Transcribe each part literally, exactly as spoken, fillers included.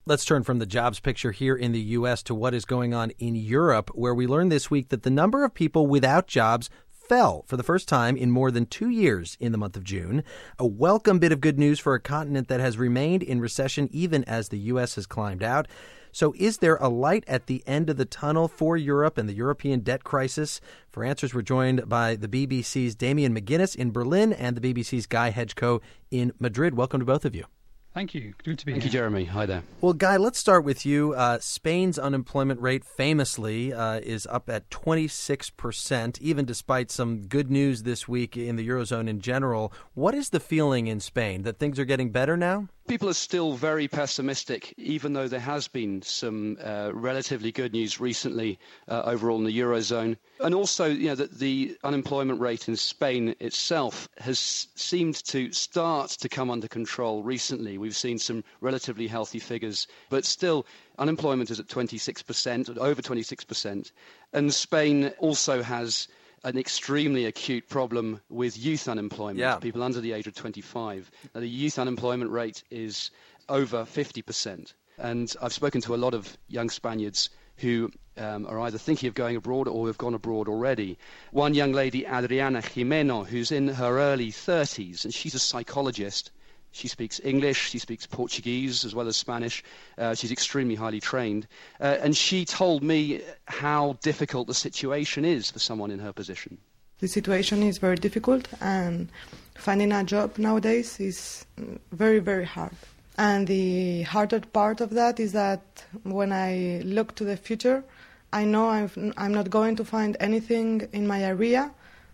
Let's turn from the jobs picture here in the U S to what is going on in Europe, where we learned this week that the number of people without jobs fell for the first time in more than two years in the month of June. A welcome bit of good news for a continent that has remained in recession even as the U S has climbed out. So is there a light at the end of the tunnel for Europe and the European debt crisis? For answers, we're joined by the B B C's Damian McGuinness in Berlin and the B B C's Guy Hedgecoe in Madrid. Welcome to both of you. Thank you. Good to be Thank here. you, Jeremy. Hi there. Well, Guy, let's start with you. Uh, Spain's unemployment rate famously uh, is up at twenty-six percent, even despite some good news this week in the Eurozone in general. What is the feeling in Spain? That things are getting better now? People are still very pessimistic, even though there has been some uh, relatively good news recently uh, overall in the Eurozone. And also, you know, that the unemployment rate in Spain itself has seemed to start to come under control recently. We've seen some relatively healthy figures, but still unemployment is at twenty-six percent, over twenty-six percent. And Spain also has an extremely acute problem with youth unemployment, yeah. people under the age of twenty-five. Now, the youth unemployment rate is over fifty percent. And I've spoken to a lot of young Spaniards who um, are either thinking of going abroad or have gone abroad already. One young lady, Adriana Jimeno, who's in her early thirties, and she's a psychologist. She speaks English, she speaks Portuguese as well as Spanish. Uh, she's extremely highly trained. Uh, and she told me how difficult the situation is for someone in her position. The situation is very difficult, and finding a job nowadays is very, very hard. And the harder part of that is that when I look to the future, I know I've, I'm not going to find anything in my area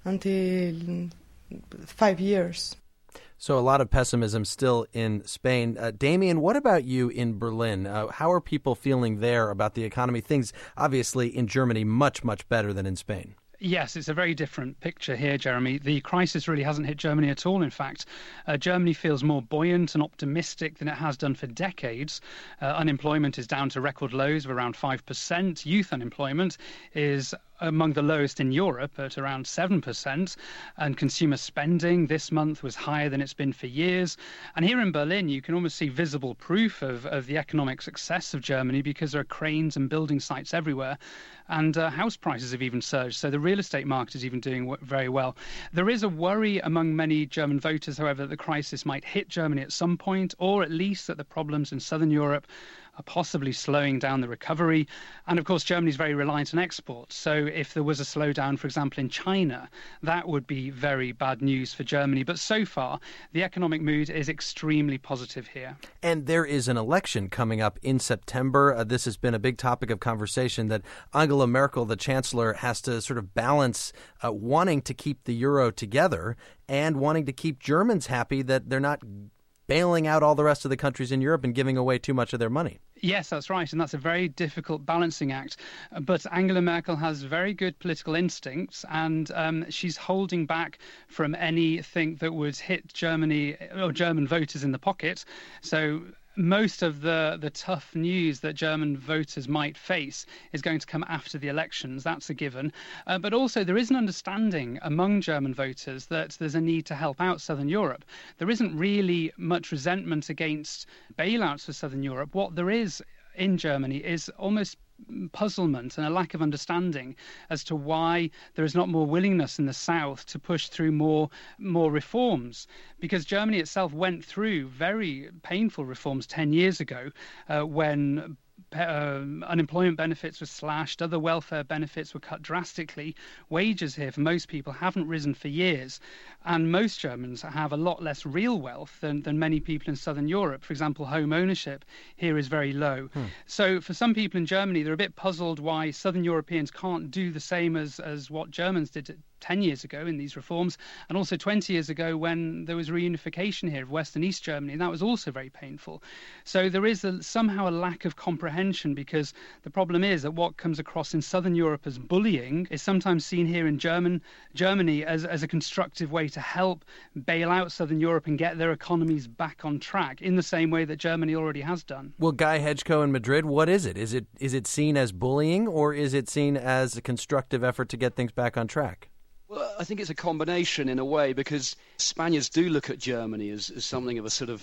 until five years. So a lot of pessimism still in Spain. Uh, Damian, what about you in Berlin? Uh, how are people feeling there about the economy? Things, obviously, in Germany much, much better than in Spain. Yes, it's a very different picture here, Jeremy. The crisis really hasn't hit Germany at all, in fact. Uh, Germany feels more buoyant and optimistic than it has done for decades. Uh, unemployment is down to record lows of around five percent. Youth unemployment is among the lowest in Europe at around seven percent. And consumer spending this month was higher than it's been for years. And here in Berlin, you can almost see visible proof of, of the economic success of Germany because there are cranes and building sites everywhere. And uh, house prices have even surged. So the real estate market is even doing w- very well. There is a worry among many German voters, however, that the crisis might hit Germany at some point, or at least that the problems in southern Europe are possibly slowing down the recovery. And of course, Germany is very reliant on exports. So if there was a slowdown, for example, in China, that would be very bad news for Germany. But so far, the economic mood is extremely positive here. And there is an election coming up in September. Uh, this has been a big topic of conversation that Angela Merkel, the chancellor, has to sort of balance uh, wanting to keep the euro together and wanting to keep Germans happy that they're not bailing out all the rest of the countries in Europe and giving away too much of their money. Yes, that's right. And that's a very difficult balancing act. But Angela Merkel has very good political instincts, and um, she's holding back from anything that would hit Germany or German voters in the pocket. So most of the, the tough news that German voters might face is going to come after the elections. That's a given. Uh, but also there is an understanding among German voters that there's a need to help out Southern Europe. There isn't really much resentment against bailouts for Southern Europe. What there is in Germany is almost puzzlement and a lack of understanding as to why there is not more willingness in the south to push through more more reforms, because Germany itself went through very painful reforms ten years ago uh, when Um, unemployment benefits were slashed, other welfare benefits were cut drastically. Wages here for most people haven't risen for years, and most Germans have a lot less real wealth than, than many people in southern Europe. For example, home ownership here is very low. Hmm. So for some people in Germany, they're a bit puzzled why southern Europeans can't do the same as, as what Germans did ten years ago in these reforms, and also twenty years ago when there was reunification here of West and East Germany, and that was also very painful. So there is a, somehow a lack of comprehension, because the problem is that what comes across in Southern Europe as bullying is sometimes seen here in German, Germany as, as a constructive way to help bail out Southern Europe and get their economies back on track in the same way that Germany already has done. Well, Guy Hedgecoe in Madrid, what is it? Is it is it seen as bullying, or is it seen as a constructive effort to get things back on track? Well, I think it's a combination in a way, because Spaniards do look at Germany as, as something of a sort of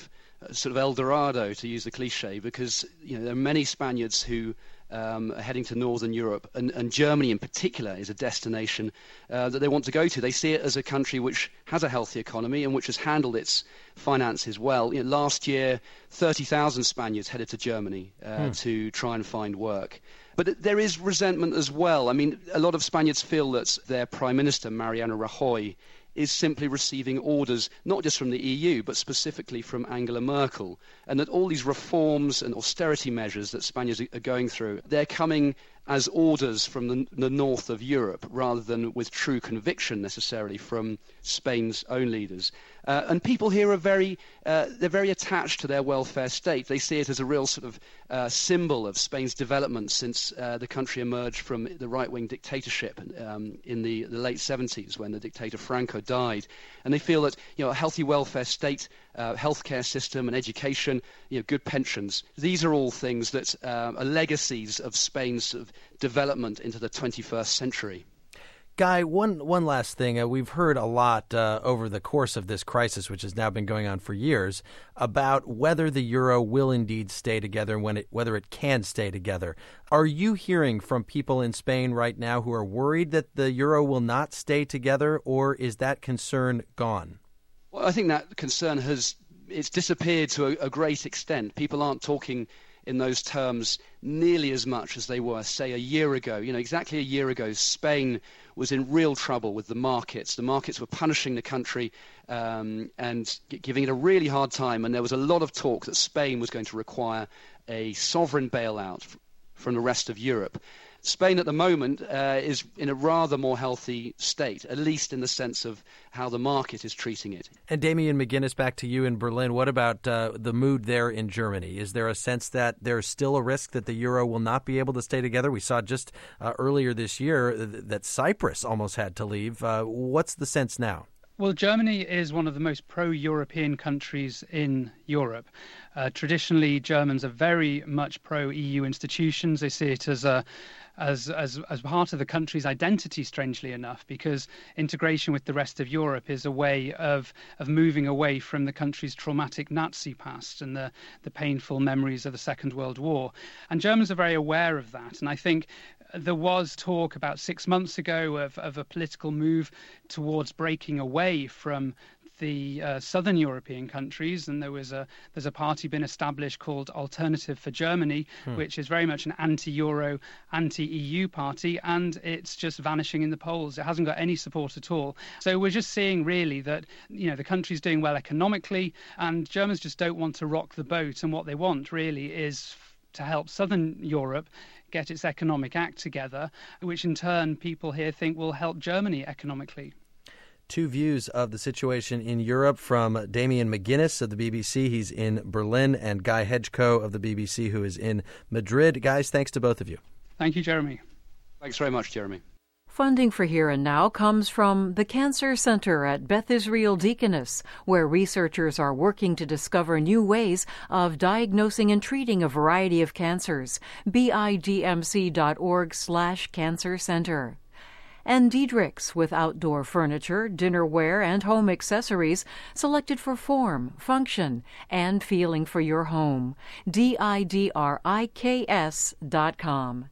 sort of El Dorado, to use the cliche, because you know there are many Spaniards who um, are heading to Northern Europe, and, and Germany in particular is a destination uh, that they want to go to. They see it as a country which has a healthy economy and which has handled its finances well. You know, last year, thirty thousand Spaniards headed to Germany uh, hmm. to try and find work. But there is resentment as well. I mean, a lot of Spaniards feel that their Prime Minister, Mariano Rajoy, is simply receiving orders not just from the E U but specifically from Angela Merkel, and that all these reforms and austerity measures that Spaniards are going through, they're coming as orders from the, the north of Europe rather than with true conviction necessarily from Spain's own leaders. Uh, and people here are very, uh, they're very attached to their welfare state. They see it as a real sort of uh, symbol of Spain's development since uh, the country emerged from the right-wing dictatorship um, in the, the late seventies when the dictator Franco died. And they feel that, you know, a healthy welfare state, uh, healthcare system and education, you know, good pensions, these are all things that uh, are legacies of Spain's sort of development into the twenty-first century. Guy, one one last thing. Uh, we've heard a lot uh, over the course of this crisis, which has now been going on for years, about whether the euro will indeed stay together and when it, whether it can stay together. Are you hearing from people in Spain right now who are worried that the euro will not stay together, or is that concern gone? Well, I think that concern has it's disappeared to a, a great extent. People aren't talking in those terms nearly as much as they were, say, a year ago. You know, exactly a year ago, Spain was in real trouble with the markets. The markets were punishing the country um, and g- giving it a really hard time. And there was a lot of talk that Spain was going to require a sovereign bailout f- from the rest of Europe. Spain at the moment uh, is in a rather more healthy state, at least in the sense of how the market is treating it. And Damian McGuinness, back to you in Berlin. What about uh, the mood there in Germany? Is there a sense that there's still a risk that the euro will not be able to stay together? We saw just uh, earlier this year that Cyprus almost had to leave. Uh, what's the sense now? Well, Germany is one of the most pro-European countries in Europe. Uh, traditionally, Germans are very much pro-E U institutions. They see it as a As, as as part of the country's identity, strangely enough, because integration with the rest of Europe is a way of of moving away from the country's traumatic Nazi past and the, the painful memories of the Second World War. And Germans are very aware of that. And I think there was talk about six months ago of, of a political move towards breaking away from the uh, southern European countries, and there was a there's a party been established called Alternative for Germany, hmm. which is very much an anti-Euro, anti-E U party, and it's just vanishing in the polls. It hasn't got any support at all. So we're just seeing really that, you know, the country's doing well economically, and Germans just don't want to rock the boat, and what they want really is to help southern Europe get its economic act together, which in turn people here think will help Germany economically. Two views of the situation in Europe from Damian McGuinness of the B B C. He's in Berlin, and Guy Hedgecoe of the B B C, who is in Madrid. Guys, thanks to both of you. Thank you, Jeremy. Thanks very much, Jeremy. Funding for Here and Now comes from the Cancer Center at Beth Israel Deaconess, where researchers are working to discover new ways of diagnosing and treating a variety of cancers. bidmc.org slash cancer center. And Diedrich's with outdoor furniture, dinnerware, and home accessories selected for form, function, and feeling for your home. D I D R I K S dot com.